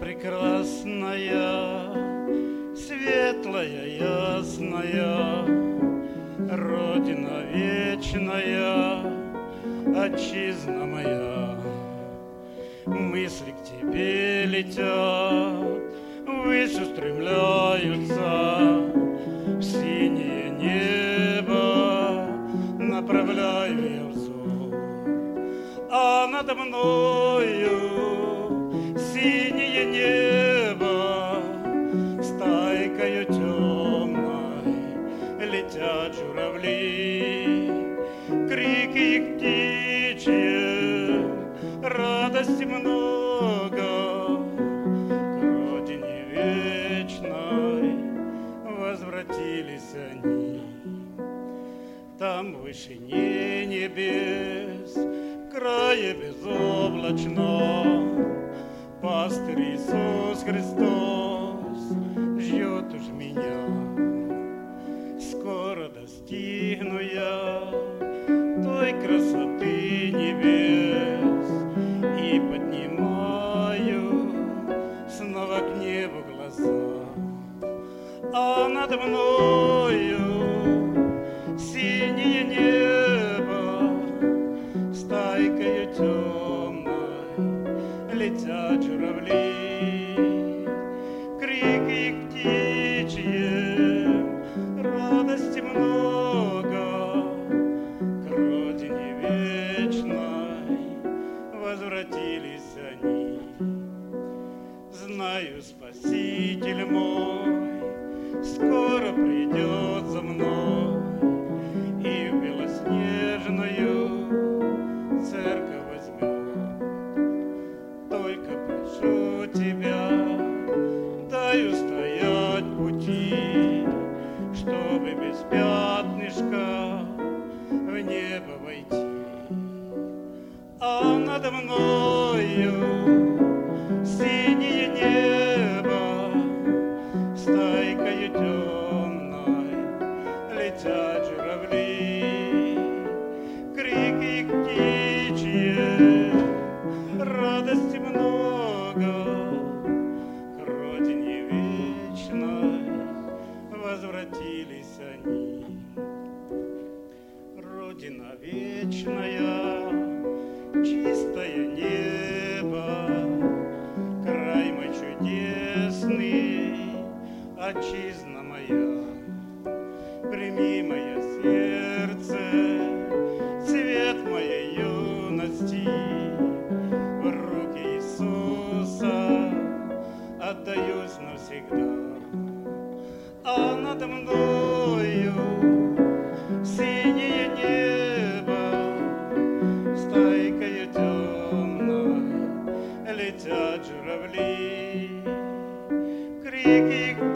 прекрасная, светлая, ясная, Родина вечная, отчизна моя. Мысли к тебе летят, ввысь устремляются, в синее небо направляю я взор, а надо мною синее небо стайкою темной летят журавли, крики их птичьи, радости много, к родине вечной возвратились они. Там в вышине небес, в крае безоблачном, пастырь Иисус Христос ждет уж меня. Скоро достигну я той красоты небес и поднимаю снова к небу глаза, а надо мною синее небо стайкою темной летят журавли, крики их птичьи, радости много, к родине вечной возвратились они. Знаю, Спаситель мой скоро придет за мной и в белоснежную церковь возьмет. Только прошу тебя, дай устоять в пути, чтобы без пятнышка в небо войти. А надо мною синее небо стайкою темной летят журавли, крики их птичьи, радости много, к родине вечной возвратились они. Родина вечная, чистое небо, край мой чудесный, отчизна моя. Прими мое сердце, цвет моей юности, в руки Иисуса отдаюсь навсегда. А надо мною синее небо стайкою темной летят журавли, крики их